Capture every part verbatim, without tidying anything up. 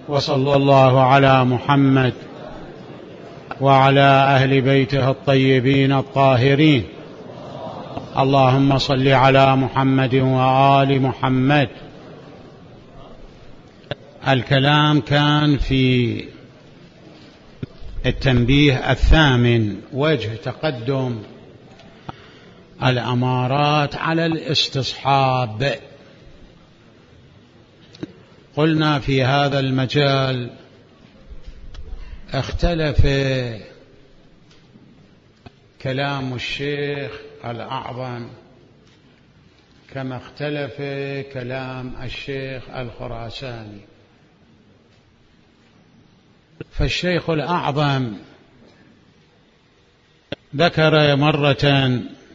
وصلى الله على محمد وعلى أهل بيته الطيبين الطاهرين. اللهم صل على محمد وآل محمد. الكلام كان في التنبيه الثامن، وجه تقدم الأمارات على الاستصحاب. قلنا في هذا المجال اختلف كلام الشيخ الأعظم كما اختلف كلام الشيخ الخراساني. فالشيخ الأعظم ذكر مرة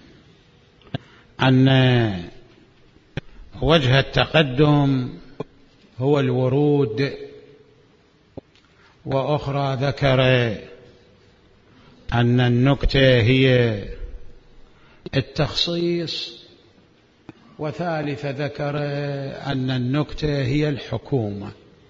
أن وجه التقدم هو الورود، وأخرى ذكر أن النكتة هي التخصيص، وثالث ذكر أن النكتة هي الحكومة.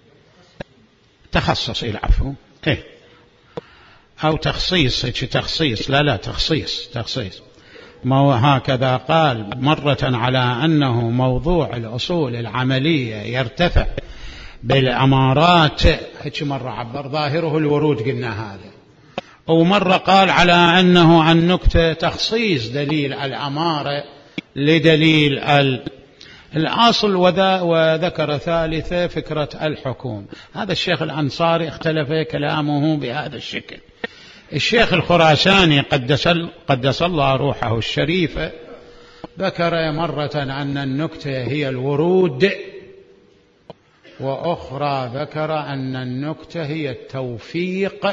تخصص العفو إيه أو تخصيص تخصيص لا لا تخصيص تخصيص ما هكذا قال مرة على أنه موضوع الأصول العملية يرتفع بالأمارات، هيك مرة عبر ظاهره الورود قلنا هذا، ومرة قال على أنه النكتة تخصيص دليل الأمارة لدليل الأصل، وذكر ثالثة فكرة الحكومة. هذا الشيخ الأنصاري اختلف كلامه بهذا الشكل. الشيخ الخراساني قدس, قدس الله روحه الشريفة ذكر مرة أن النكتة هي الورود، وأخرى ذكر أن النكتة هي التوفيق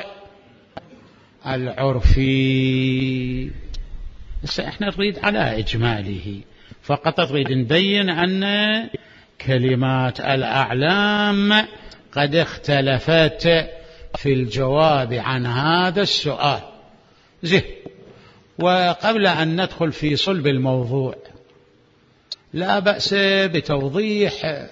العرفي. بس احنا نريد على إجماله، فقط نريد نبين أن كلمات الأعلام قد اختلفت في الجواب عن هذا السؤال. زين، وقبل أن ندخل في صلب الموضوع لا بأس بتوضيح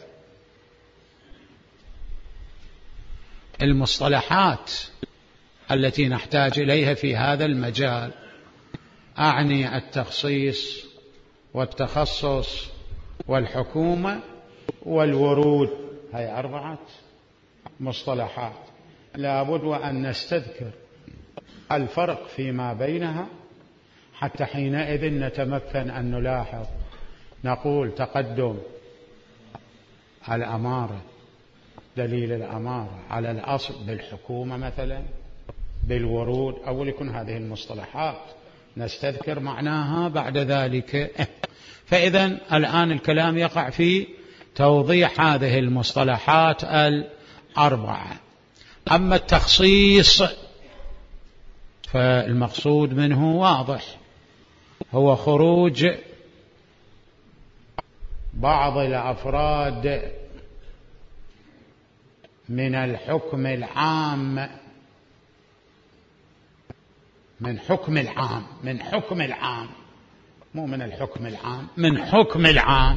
المصطلحات التي نحتاج إليها في هذا المجال. أعني التخصيص والتخصص والحكومة والورود، هاي أربعة مصطلحات لابد وأن نستذكر الفرق فيما بينها، حتى حينئذ نتمكن أن نلاحظ. نقول تقدم الأمارة، دليل الأمارة على الأصل بالحكومة مثلا، بالورود، أول يكون هذه المصطلحات نستذكر معناها بعد ذلك. فإذا الآن الكلام يقع في توضيح هذه المصطلحات الأربعة. أما التخصيص فالمقصود منه واضح، هو خروج بعض الأفراد من الحكم العام، من حكم العام من حكم العام مو من الحكم العام، من حكم العام،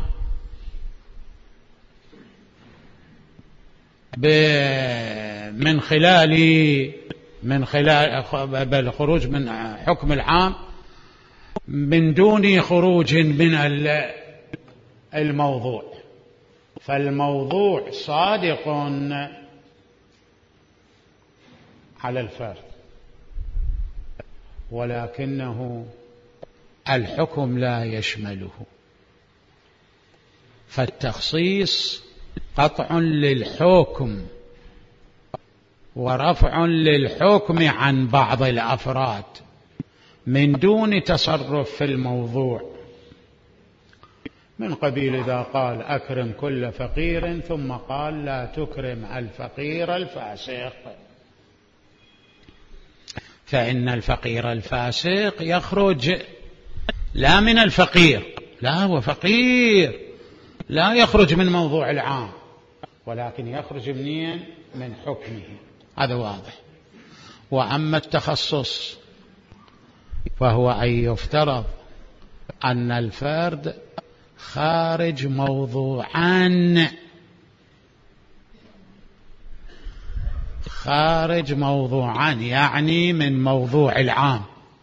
من خلال من خلال بالخروج من حكم العام من دون خروج من الموضوع. فالموضوع صادق على الفرد، ولكنه الحكم لا يشمله. فالتخصيص قطع للحكم ورفع للحكم عن بعض الأفراد من دون تصرف في الموضوع، من قبيل إذا قال أكرم كل فقير ثم قال لا تكرم الفقير الفاسق، فإن الفقير الفاسق يخرج لا من الفقير، لا هو فقير لا يخرج من موضوع العام، ولكن يخرج منين؟ من حكمه. هذا واضح. وأما التخصص فهو أن يفترض أن الفرد خارج موضوعا خارج موضوعا، يعني من موضوع العام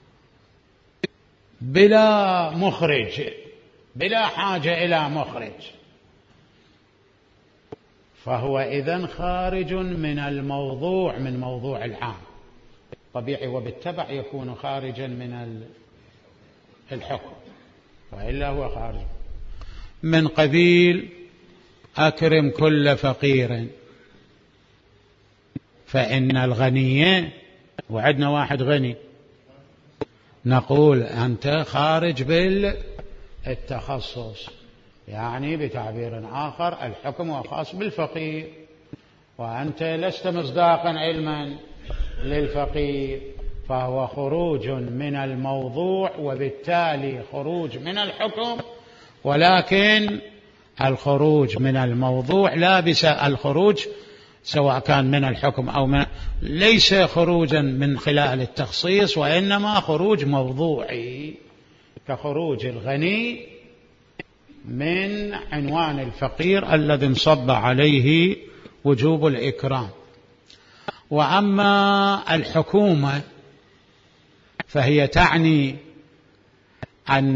بلا مخرج، بلا حاجة إلى مخرج، فهو إذن خارج من الموضوع، من موضوع العام طبيعي، وبالتبع يكون خارجا من الحكم، وإلا هو خارج من قبيل أكرم كل فقير، فإن الغني، وعدنا واحد غني، نقول أنت خارج بالتخصص، يعني بتعبير آخر الحكم هو خاص بالفقير، وأنت لست مصداقا علما للفقير، فهو خروج من الموضوع وبالتالي خروج من الحكم، ولكن الخروج من الموضوع لا بس الخروج سواء كان من الحكم أو من ليس خروجا من خلال التخصيص، وإنما خروج موضوعي كخروج الغني من عنوان الفقير الذي انصب عليه وجوب الإكرام. وأما الحكومة فهي تعني أن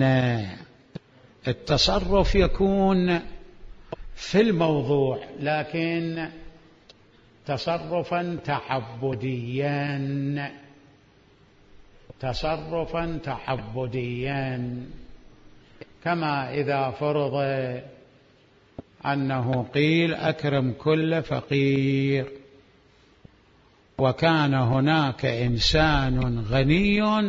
التصرف يكون في الموضوع، لكن تصرفا تعبديا، تصرفا تعبديا، كما إذا فرض أنه قيل أكرم كل فقير، وكان هناك إنسان غني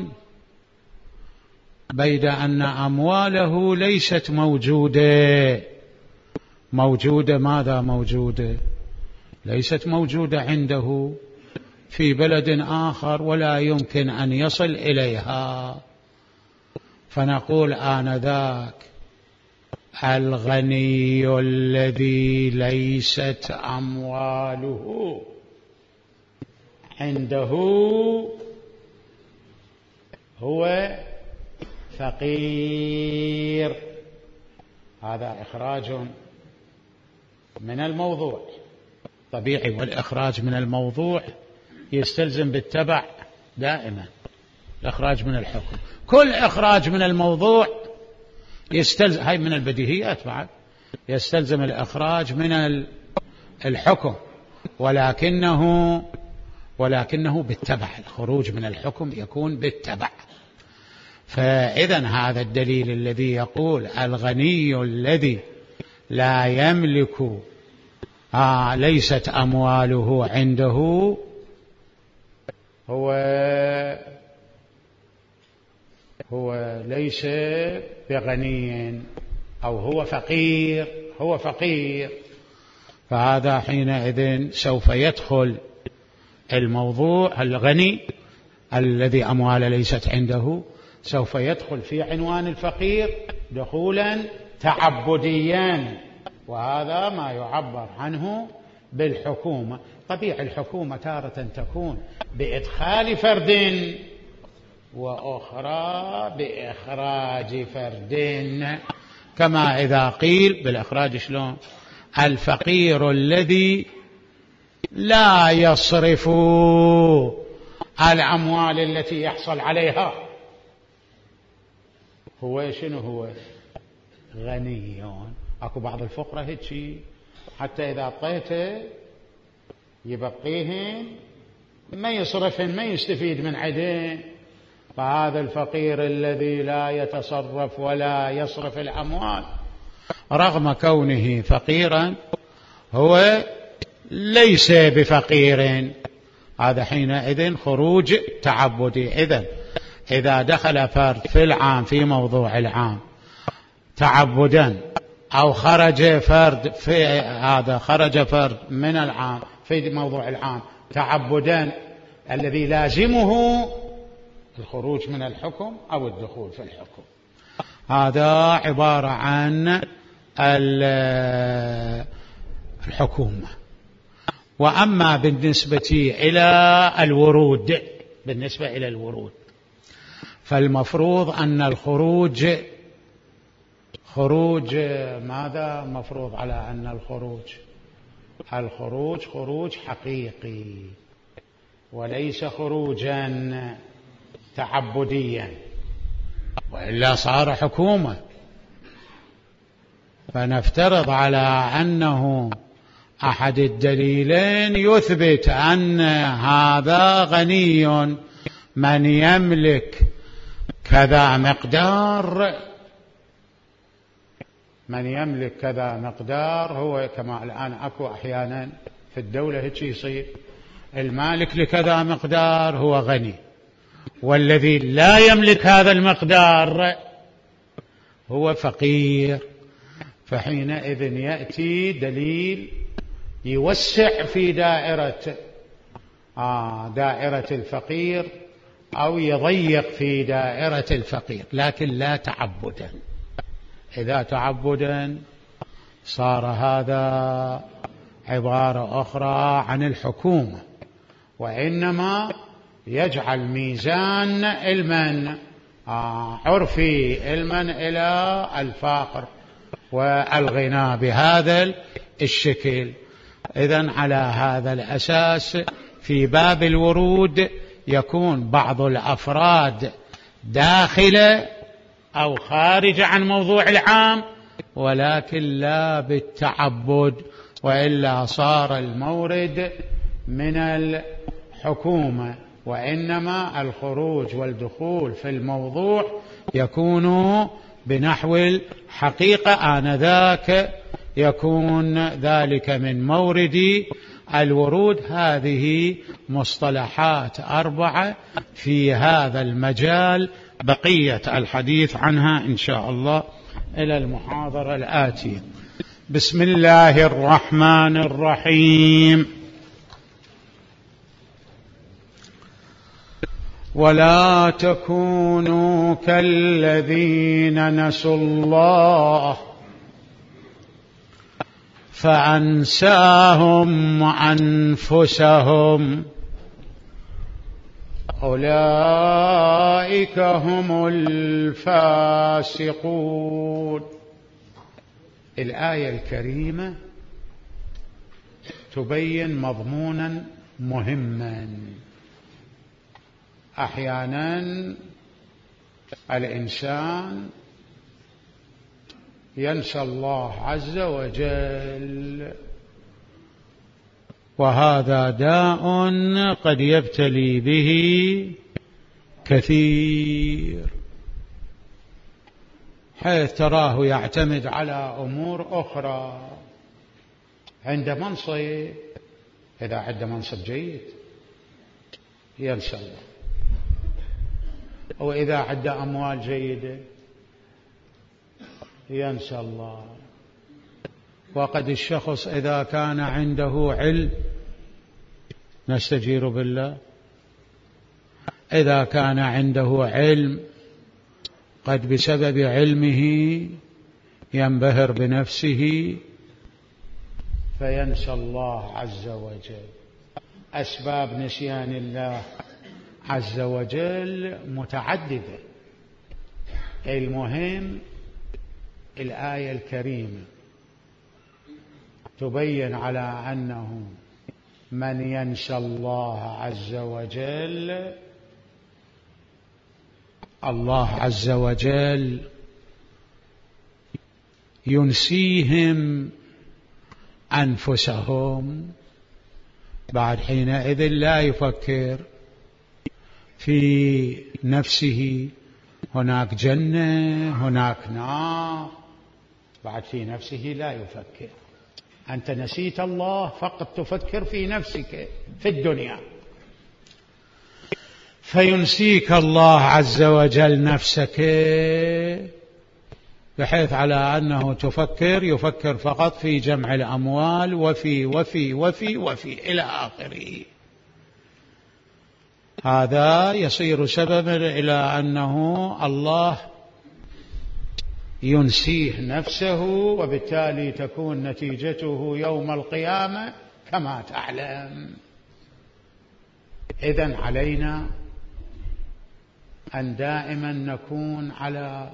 بيد أن أمواله ليست موجودة، موجودة ماذا موجودة؟ ليست موجودة عنده في بلد آخر ولا يمكن أن يصل إليها، فنقول آنذاك الغني الذي ليست أمواله عنده هو فقير، هذا إخراج من الموضوع طبيعي، والإخراج من الموضوع يستلزم بالتبع دائما الإخراج من الحكم، كل إخراج من الموضوع يستلزم، هاي من البديهيات بعد، يستلزم الإخراج من الحكم، ولكنه ولكنه بالتبع، الخروج من الحكم يكون بالتبع. فإذا هذا الدليل الذي يقول الغني الذي لا يملك آه ليست أمواله عنده هو هو ليس بغني، أو هو فقير، هو فقير، فهذا حينئذ سوف يدخل الموضوع الغني الذي أمواله ليست عنده، سوف يدخل في عنوان الفقير دخولا تعبديا، وهذا ما يعبر عنه بالحكومة. طبيعي الحكومة تارة تكون بإدخال فرد، وأخرى بإخراج فرد، كما إذا قيل بالإخراج شلون؟ الفقير الذي لا يصرف الأموال التي يحصل عليها هو شنو؟ هو غني. أكو بعض الفقراء هيك حتى إذا أعطيته يبقيهن، ما يصرفهن، ما يستفيد من عدين، فهذا الفقير الذي لا يتصرف ولا يصرف الأموال رغم كونه فقيرا هو ليس بفقير، هذا حينئذ خروج تعبدي. إذن إذا دخل فرد في العام في موضوع العام تعبدا، أو خرج فرد في هذا خرج فرد من العام في موضوع العام تعبدا، الذي لازمه الخروج من الحكم أو الدخول في الحكم، هذا عبارة عن الحكومة. وأما بالنسبة إلى الورود، بالنسبة إلى الورود فالمفروض أن الخروج خروج ماذا مفروض على أن الخروج الخروج خروج حقيقي، وليس خروجا تعبديا، وإلا صار حكومة. فنفترض على أنه أحد الدليلين يثبت أن هذا غني، من يملك كذا مقدار، من يملك كذا مقدار هو كما الآن أكو أحيانا في الدولة هيك يصير، المالك لكذا مقدار هو غني، والذي لا يملك هذا المقدار هو فقير. فحينئذ يأتي دليل يوسع في دائرة آه دائرة الفقير أو يضيق في دائرة الفقير، لكن لا تعبدا. إذا تعبدا صار هذا عبارة أخرى عن الحكومة، وإنما يجعل ميزان المن آه عرفي المن إلى الفقر والغنى بهذا الشكل. إذن على هذا الأساس في باب الورود يكون بعض الأفراد داخل أو خارج عن موضوع العام، ولكن لا بالتعبد، وإلا صار المورد من الحكومة، وإنما الخروج والدخول في الموضوع يكون بنحو الحقيقة، آنذاك يكون ذلك من مورد الورود. هذه مصطلحات أربعة في هذا المجال، بقية الحديث عنها إن شاء الله إلى المحاضرة الآتية. بسم الله الرحمن الرحيم. ولا تكونوا كالذين نسوا الله فأنساهم أنفسهم أولئك هم الفاسقون. الآية الكريمة تبين مضمونا مهما. أحيانا الإنسان ينسى الله عز وجل، وهذا داء قد يبتلي به كثير، حيث تراه يعتمد على أمور أخرى. عند منصب، إذا عنده منصب جيد ينسى الله، وإذا عنده أموال جيدة ينسى الله. وقد الشخص إذا كان عنده علم نستجير بالله، إذا كان عنده علم قد بسبب علمه ينبهر بنفسه فينسى الله عز وجل. أسباب نسيان الله عز وجل متعددة. المهم الآية الكريمة تبين على أنه من ينسى الله عز وجل، الله عز وجل ينسيهم أنفسهم. بعد حينئذ لا يفكر في نفسه هناك جنة هناك نار، بعد في نفسه لا يفكر. أنت نسيت الله فقط تفكر في نفسك في الدنيا، فينسيك الله عز وجل نفسك، بحيث على أنه تفكر يفكر فقط في جمع الأموال وفي وفي وفي وفي إلى آخره. هذا يصير سببا إلى أنه الله ينسيه نفسه، وبالتالي تكون نتيجته يوم القيامة كما تعلم. إذن علينا أن دائما نكون على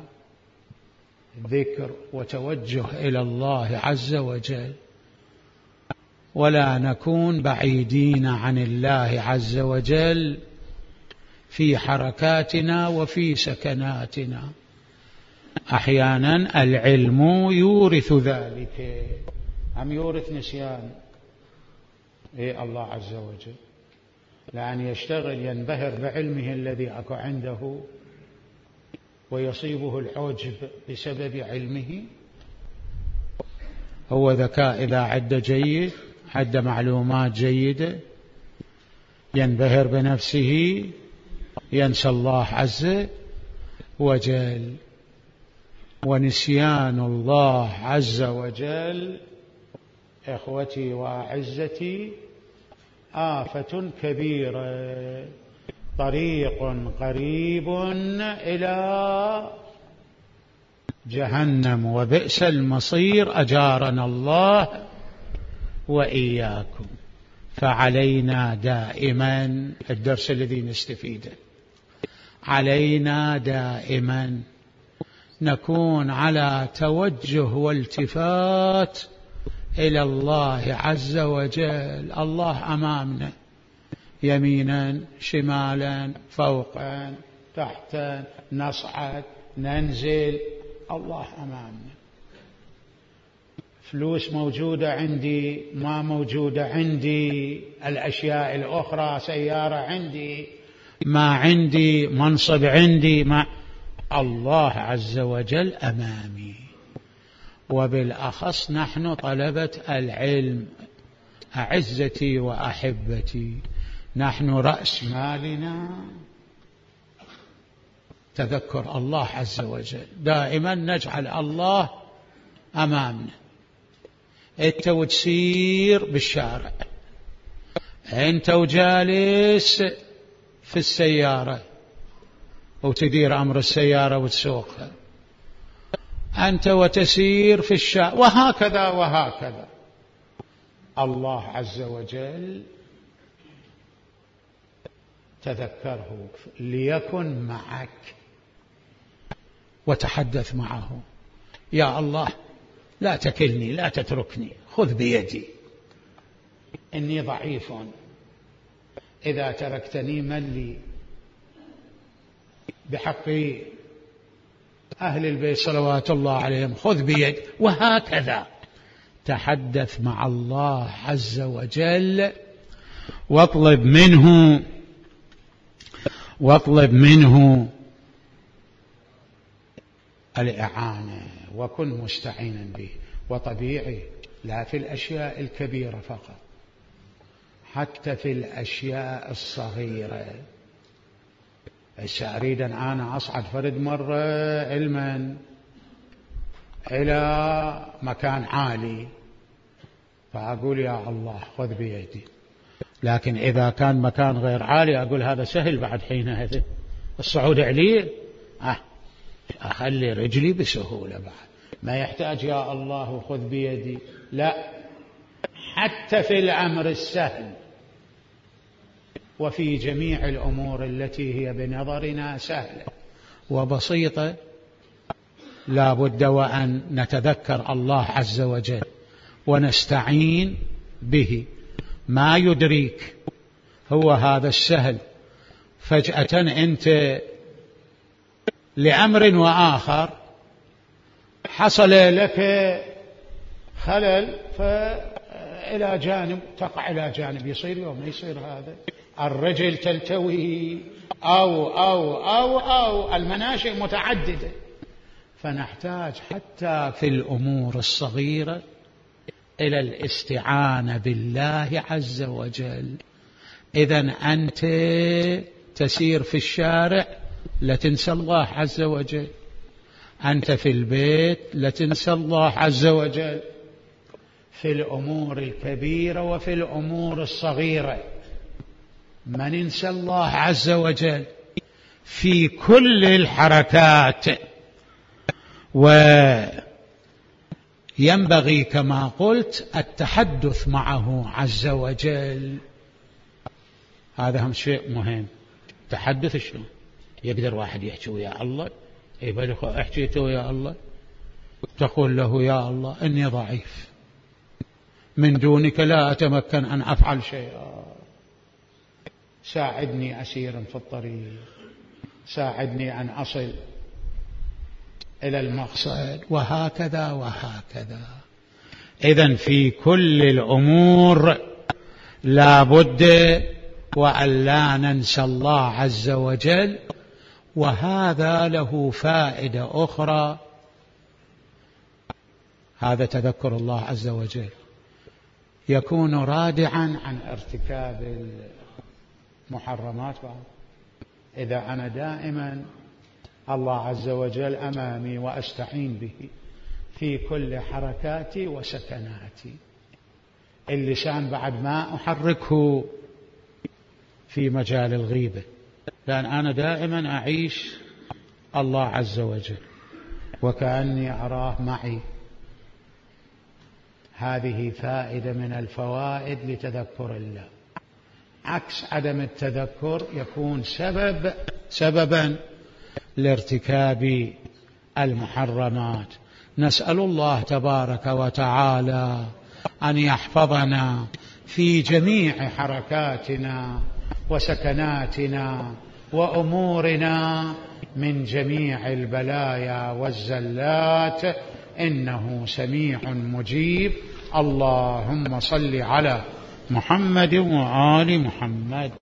ذكر وتوجه إلى الله عز وجل، ولا نكون بعيدين عن الله عز وجل في حركاتنا وفي سكناتنا. أحيانا العلم يورث ذلك، أم يورث نسيان؟ إيه الله عز وجل لأن يشتغل ينبهر بعلمه الذي أكو عنده ويصيبه العجب بسبب علمه. هو ذكاء إذا عد جيد، عد معلومات جيدة، ينبهر بنفسه، ينسى الله عز وجل. ونسيان الله عز وجل إخوتي وأعزتي آفة كبيرة، طريق قريب إلى جهنم وبئس المصير، أجارنا الله وإياكم. فعلينا دائما، الدرس الذي نستفيده، علينا دائما نكون على توجه والتفات إلى الله عز وجل. الله أمامنا، يمينا شمالا، فوقا تحتا، نصعد ننزل، الله أمامنا. فلوس موجودة عندي، ما موجودة عندي، الأشياء الأخرى، سيارة عندي، ما عندي، منصب عندي، ما، الله عز وجل أمامي. وبالأخص نحن طلبة العلم، أعزتي وأحبتي، نحن رأس مالنا تذكر الله عز وجل. دائما نجعل الله أمامنا. أنت وتسير بالشارع، أنت وجالس في السيارة وتدير أمر السيارة وتسوقها، أنت وتسير في الشارع، وهكذا وهكذا. الله عز وجل تذكره ليكن معك وتحدث معه. يا الله لا تكلني، لا تتركني، خذ بيدي، إني ضعيف، إذا تركتني من لي؟ بحق أهل البيت صلوات الله عليهم، خذ بيدي. وهكذا تحدث مع الله عز وجل، واطلب منه واطلب منه الإعانة، وكن مستعينا به. وطبيعي لا في الأشياء الكبيرة فقط، حتى في الأشياء الصغيرة. أريد أن أنا أصعد فرد مرة علما إلى مكان عالي، فأقول يا الله خذ بيدي. لكن إذا كان مكان غير عالي أقول هذا سهل بعد حينها الصعود عليه، أه أخلي رجلي بسهولة بعد، ما يحتاج يا الله خذ بيدي. لا، حتى في الأمر السهل وفي جميع الأمور التي هي بنظرنا سهلة وبسيطة لا بد وأن نتذكر الله عز وجل ونستعين به. ما يدريك هو هذا السهل، فجأة أنت لأمر وآخر حصل لك خلل، فإلى جانب تقع إلى جانب، يصير يوم يصير هذا، الرجل تلتوي أو أو أو أو المناشئ متعددة. فنحتاج حتى في الأمور الصغيرة إلى الاستعانة بالله عز وجل. إذن أنت تسير في الشارع لا تنسى الله عز وجل، أنت في البيت لا تنسى الله عز وجل، في الأمور الكبيرة وفي الأمور الصغيرة ما ننسى الله عز وجل في كل الحركات. وينبغي كما قلت التحدث معه عز وجل، هذا هم شيء مهم. تحدث شلون يقدر واحد يحكي ويا الله؟ يبقى احكيته ويا الله، تقول له يا الله إني ضعيف، من دونك لا أتمكن أن أفعل شيئا، ساعدني أسيرا في الطريق، ساعدني أن أصل إلى المقصد، وهكذا وهكذا. إذن في كل الأمور لا بد وأن لا ننسى الله عز وجل. وهذا له فائدة أخرى، هذا تذكر الله عز وجل يكون رادعا عن ارتكاب المحرمات. إذا أنا دائما الله عز وجل أمامي وأستعين به في كل حركاتي وسكناتي، اللسان بعد ما أحركه في مجال الغيبة، لأن أنا دائما أعيش الله عز وجل وكأني أراه معي. هذه فائدة من الفوائد لتذكر الله. عكس عدم التذكر يكون سبب سببا لارتكاب المحرمات. نسأل الله تبارك وتعالى أن يحفظنا في جميع حركاتنا وسكناتنا وأمورنا من جميع البلايا والزلات، إنه سميع مجيب. اللهم صل على محمد وآل محمد.